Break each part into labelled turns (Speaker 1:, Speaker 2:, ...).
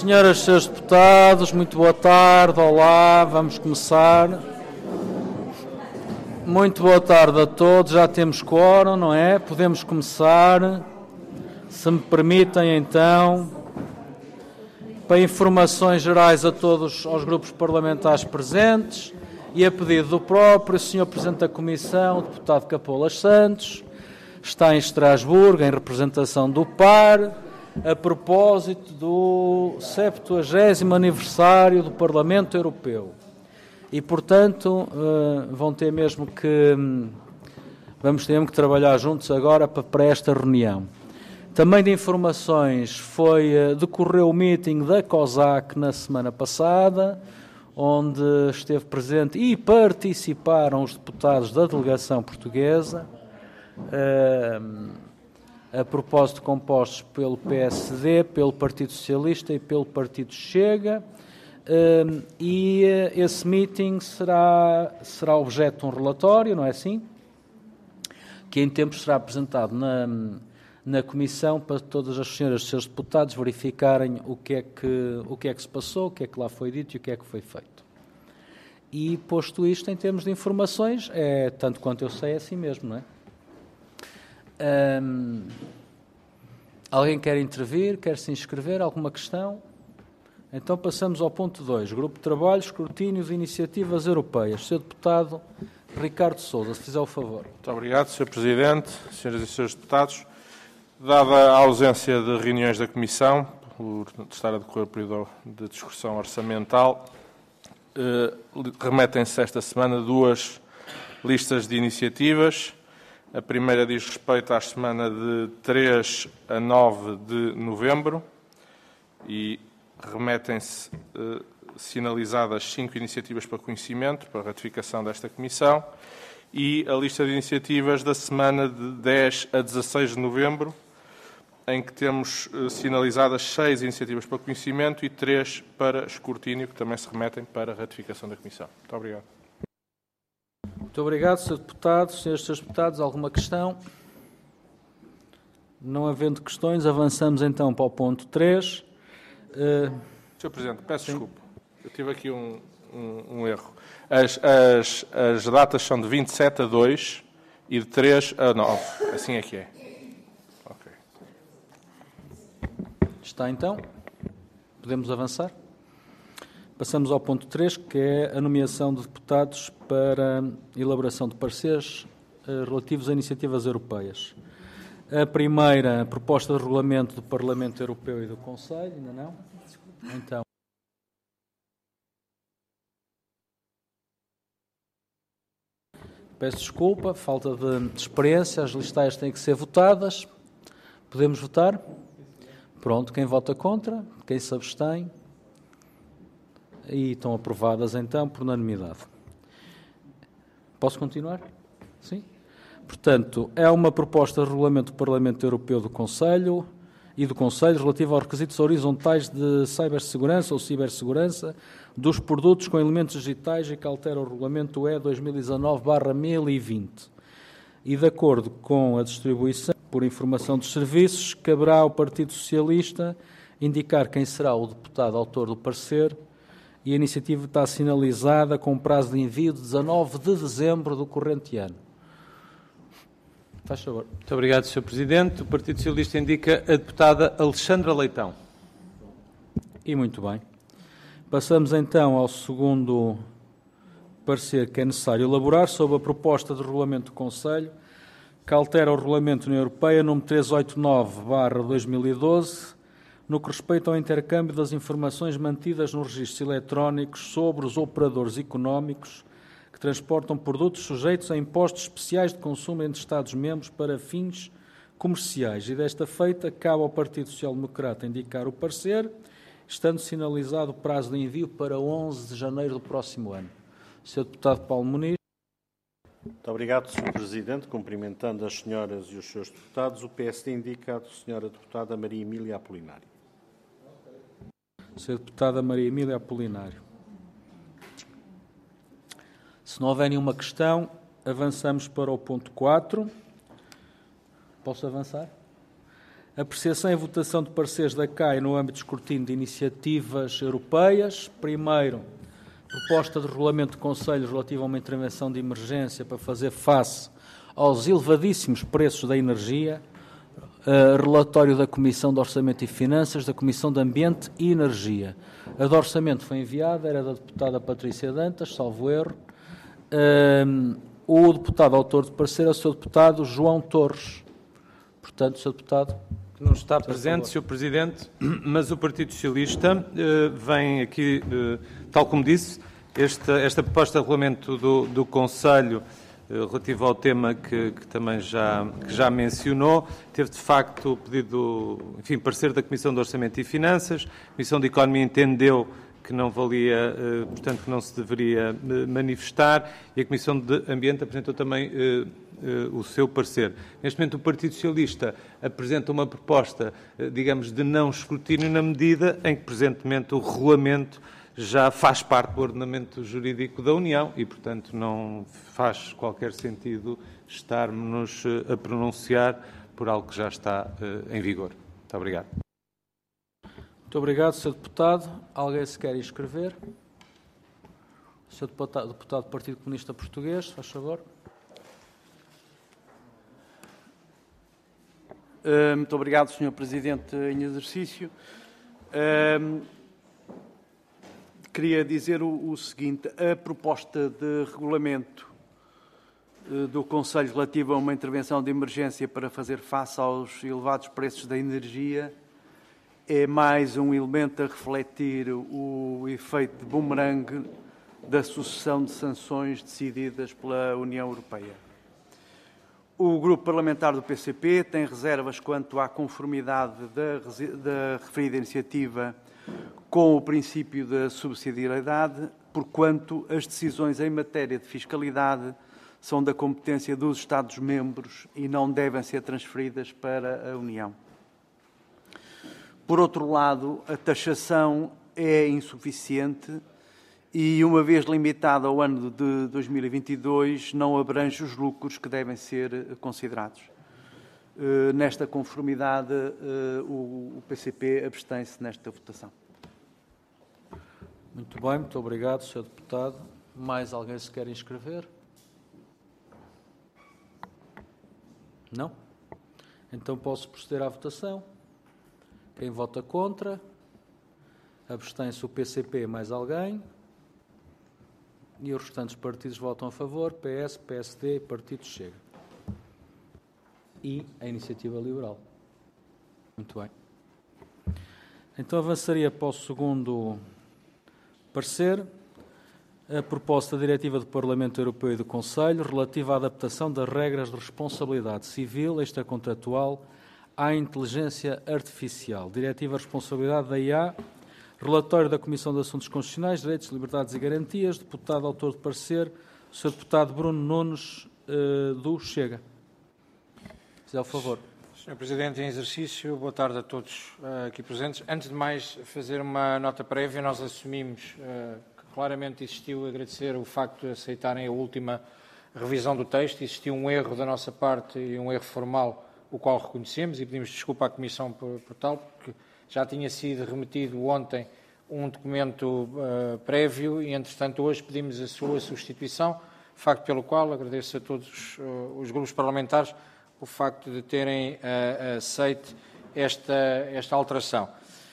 Speaker 1: Senhoras e senhores deputados, muito boa tarde, olá, vamos começar. Muito boa tarde a todos, já temos quórum, não é? Podemos começar, se me permitem então, para informações gerais a todos, aos grupos parlamentares presentes e a pedido do próprio Sr. Presidente da Comissão, o deputado Capolas Santos, está em Estrasburgo, em representação do PAR, a propósito do 70º aniversário do Parlamento Europeu. E, portanto, vamos ter que trabalhar juntos agora para esta reunião. Também de informações, decorreu o meeting da COSAC na semana passada, onde esteve presente e participaram os deputados da delegação portuguesa, a propósito compostos pelo PSD, pelo Partido Socialista e pelo Partido Chega, e esse meeting será objeto de um relatório, não é assim? Que em tempos será apresentado na Comissão para todas as senhoras e os seus deputados verificarem o que é que se passou, o que é que lá foi dito e o que é que foi feito. E, posto isto, em termos de informações, tanto quanto eu sei, é assim mesmo, não é? Alguém quer intervir? Quer se inscrever? Alguma questão? Então passamos ao ponto 2. Grupo de Trabalho, Escrutínio de Iniciativas Europeias. Sr. Deputado Ricardo Sousa, se fizer o favor.
Speaker 2: Muito obrigado, Sr. Presidente, senhoras e senhores deputados. Dada a ausência de reuniões da Comissão, por estar a decorrer o período de discussão orçamental, remetem-se esta semana duas listas de iniciativas. A primeira diz respeito à semana de 3 a 9 de novembro e remetem-se sinalizadas 5 iniciativas para conhecimento, para ratificação desta Comissão, e a lista de iniciativas da semana de 10 a 16 de novembro, em que temos sinalizadas 6 iniciativas para conhecimento e 3 para escrutínio, que também se remetem para ratificação da Comissão. Muito obrigado.
Speaker 1: Muito obrigado, Sr. Deputado. Senhores e senhores deputados, alguma questão? Não havendo questões, avançamos então para o ponto 3.
Speaker 2: Sr. Presidente, peço desculpa. Eu tive aqui um erro. As datas são de 27 a 2 e de 3 a 9. Assim é que é. Ok.
Speaker 1: Está então? Podemos avançar? Passamos ao ponto 3, que é a nomeação de deputados para elaboração de pareceres relativos a iniciativas europeias. A primeira, proposta de regulamento do Parlamento Europeu e do Conselho, ainda não? Então. Peço desculpa, falta de experiência, as listas têm que ser votadas. Podemos votar? Pronto, quem vota contra? Quem se abstém? E estão aprovadas, então, por unanimidade. Posso continuar? Sim? Portanto, é uma proposta de regulamento do Parlamento Europeu do Conselho e do Conselho relativa aos requisitos horizontais de cibersegurança ou cibersegurança dos produtos com elementos digitais e que altera o regulamento E 2019/1020. E, de acordo com a distribuição por informação dos serviços, caberá ao Partido Socialista indicar quem será o deputado autor do parecer. E a iniciativa está sinalizada com prazo de envio de 19 de dezembro do corrente ano. Faz favor.
Speaker 3: Muito obrigado, Sr. Presidente. O Partido Socialista indica a deputada Alexandra Leitão.
Speaker 1: E muito bem. Passamos então ao segundo parecer que é necessário elaborar sobre a proposta de regulamento do Conselho que altera o Regulamento da União Europeia número 389/2012, no que respeita ao intercâmbio das informações mantidas nos registros eletrónicos sobre os operadores económicos que transportam produtos sujeitos a impostos especiais de consumo entre Estados-membros para fins comerciais. E desta feita, cabe ao Partido Social Democrata indicar o parecer, estando sinalizado o prazo de envio para 11 de janeiro do próximo ano. Sr. Deputado Paulo Muniz.
Speaker 4: Muito obrigado, Sr. Presidente. Cumprimentando as senhoras e os seus deputados, o PSD indica a senhora deputada Maria Emília Apolinário.
Speaker 1: Sra. Deputada Maria Emília Apolinário. Se não houver nenhuma questão, avançamos para o ponto 4. Posso avançar? Apreciação e votação de pareceres da CAI no âmbito de escrutínio de iniciativas europeias. Primeiro, proposta de regulamento de Conselho relativo a uma intervenção de emergência para fazer face aos elevadíssimos preços da energia. Relatório da Comissão de Orçamento e Finanças, da Comissão de Ambiente e Energia. A de Orçamento foi enviada, era da deputada Patrícia Dantas, salvo erro. O deputado autor de parecer é o Sr. Deputado João Torres. Portanto, Sr. Deputado...
Speaker 3: Não está presente, Sr. Presidente, mas o Partido Socialista vem aqui, tal como disse, esta proposta de regulamento do Conselho relativo ao tema que também já mencionou, teve de facto pedido, enfim, parecer da Comissão de Orçamento e Finanças. A Comissão de Economia entendeu que não valia, portanto, que não se deveria manifestar, e a Comissão de Ambiente apresentou também o seu parecer. Neste momento, o Partido Socialista apresenta uma proposta, digamos, de não escrutínio na medida em que, presentemente, o regulamento já faz parte do ordenamento jurídico da União e, portanto, não faz qualquer sentido estarmos a pronunciar por algo que já está em vigor. Muito obrigado.
Speaker 1: Muito obrigado, Sr. Deputado. Alguém se quer inscrever? Sr. Deputado do Partido Comunista Português, faz favor.
Speaker 5: Muito obrigado, Sr. Presidente em exercício. Queria dizer o seguinte: a proposta de regulamento do Conselho relativo a uma intervenção de emergência para fazer face aos elevados preços da energia é mais um elemento a refletir o efeito de bumerangue da sucessão de sanções decididas pela União Europeia. O Grupo Parlamentar do PCP tem reservas quanto à conformidade da referida iniciativa com o princípio da subsidiariedade, porquanto as decisões em matéria de fiscalidade são da competência dos Estados-membros e não devem ser transferidas para a União. Por outro lado, a taxação é insuficiente e, uma vez limitada ao ano de 2022, não abrange os lucros que devem ser considerados. Nesta conformidade, o PCP abstém-se nesta votação.
Speaker 1: Muito bem, muito obrigado, Sr. Deputado. Mais alguém se quer inscrever? Não? Então posso proceder à votação. Quem vota contra? Abstém-se o PCP mais alguém? E os restantes partidos votam a favor, PS, PSD e Partido Chega. E a Iniciativa Liberal. Muito bem. Então avançaria para o segundo parecer, a proposta diretiva do Parlamento Europeu e do Conselho relativa à adaptação das regras de responsabilidade civil extracontratual à inteligência artificial. Diretiva de Responsabilidade da IA, relatório da Comissão de Assuntos Constitucionais, Direitos, Liberdades e Garantias, deputado autor de parecer, o Sr. Deputado Bruno Nunes, do Chega. Se é o favor.
Speaker 6: Sr. Presidente, em exercício, boa tarde a todos aqui presentes. Antes de mais, fazer uma nota prévia. Nós assumimos que claramente existiu, agradecer o facto de aceitarem a última revisão do texto. Existiu um erro da nossa parte e um erro formal, o qual reconhecemos e pedimos desculpa à Comissão por tal, porque já tinha sido remetido ontem um documento prévio e, entretanto, hoje pedimos a sua substituição, facto pelo qual agradeço a todos os grupos parlamentares o facto de terem aceito esta alteração.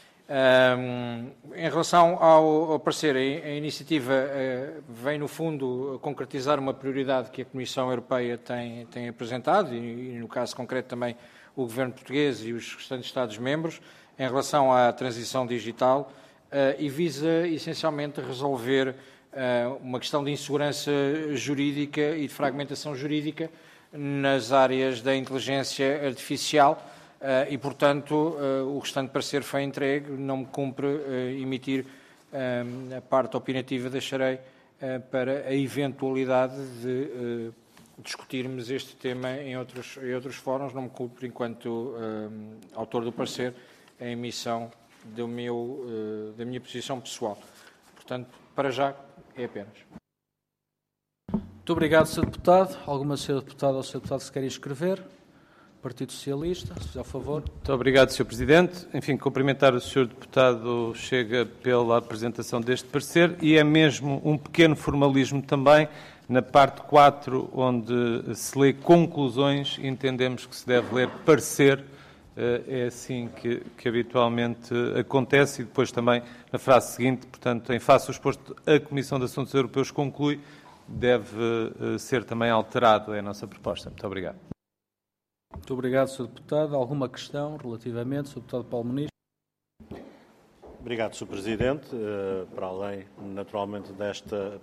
Speaker 6: Em relação ao parecer, a iniciativa vem, no fundo, concretizar uma prioridade que a Comissão Europeia tem apresentado e, no caso concreto, também o Governo português e os restantes Estados-membros, em relação à transição digital e visa, essencialmente, resolver uma questão de insegurança jurídica e de fragmentação jurídica nas áreas da inteligência artificial e, portanto, o restante parecer foi entregue. Não me cumpre emitir a parte opinativa, deixarei para a eventualidade de discutirmos este tema em outros fóruns. Não me cumpre, enquanto autor do parecer, a emissão da minha posição pessoal. Portanto, para já, é apenas.
Speaker 1: Muito obrigado, Sr. Deputado. Alguma Sr. Deputada ou Sr. Deputado se quer inscrever? Partido Socialista, se fizer o favor.
Speaker 3: Muito obrigado, Sr. Presidente. Enfim, cumprimentar o Sr. Deputado Chega pela apresentação deste parecer e é mesmo um pequeno formalismo também na parte 4, onde se lê conclusões, entendemos que se deve ler parecer, é assim que habitualmente acontece e depois também na frase seguinte, portanto, em face ao exposto, a Comissão de Assuntos Europeus conclui, deve ser também alterado, é a nossa proposta. Muito obrigado.
Speaker 1: Muito obrigado, Sr. Deputado. Alguma questão relativamente, Sr. Deputado Paulo Muniz?
Speaker 4: Obrigado, Sr. Presidente. Para além, naturalmente, desta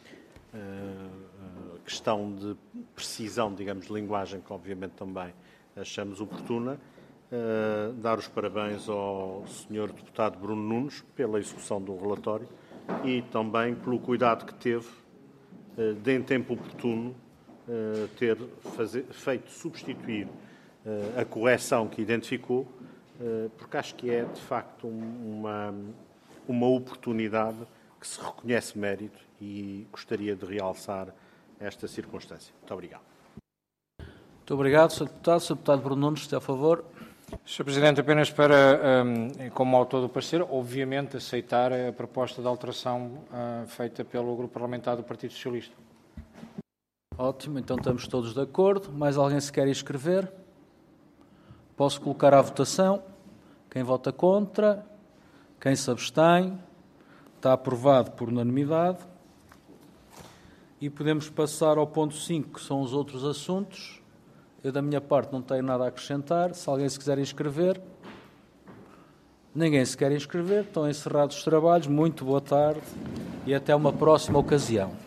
Speaker 4: questão de precisão, digamos, de linguagem, que obviamente também achamos oportuna, dar os parabéns ao Sr. Deputado Bruno Nunes pela execução do relatório e também pelo cuidado que teve de, em tempo oportuno, ter feito substituir a correção que identificou, porque acho que é, de facto, uma oportunidade que se reconhece mérito e gostaria de realçar esta circunstância. Muito obrigado.
Speaker 1: Muito obrigado, Sr. Deputado. Sr. Deputado Bruno Nunes, está a favor.
Speaker 6: Sr. Presidente, apenas para, como autor do parecer, obviamente aceitar a proposta de alteração feita pelo Grupo Parlamentar do Partido Socialista.
Speaker 1: Ótimo, então estamos todos de acordo. Mais alguém se quer inscrever? Posso colocar à votação. Quem vota contra? Quem se abstém? Está aprovado por unanimidade. E podemos passar ao ponto 5, que são os outros assuntos. Eu, da minha parte, não tenho nada a acrescentar. Se alguém se quiser inscrever. Ninguém se quer inscrever. Estão encerrados os trabalhos. Muito boa tarde e até uma próxima ocasião.